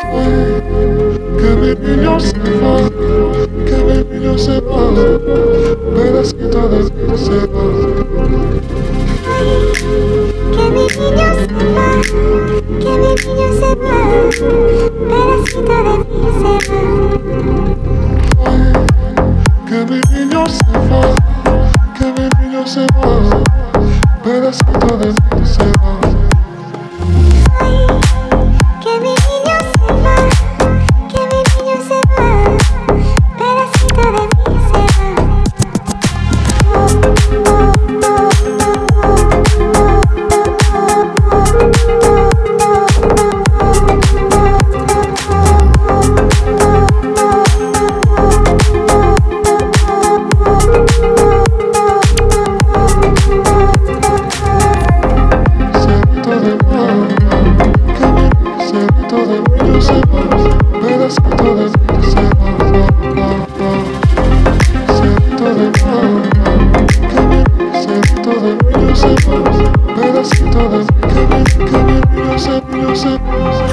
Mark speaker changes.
Speaker 1: Que mi niño se va, que mi niño se va, pedacito de mí se va.
Speaker 2: Que mi niño se va, que mi niño se va, pedacito de mí se va.
Speaker 1: Que mi niño se va, que mi niño se va, pedacito de mí se va.
Speaker 2: Que mi niño se va, que mi niño se va, pedacito de mí se va.
Speaker 1: Pedacito de mí, que mi niño se va.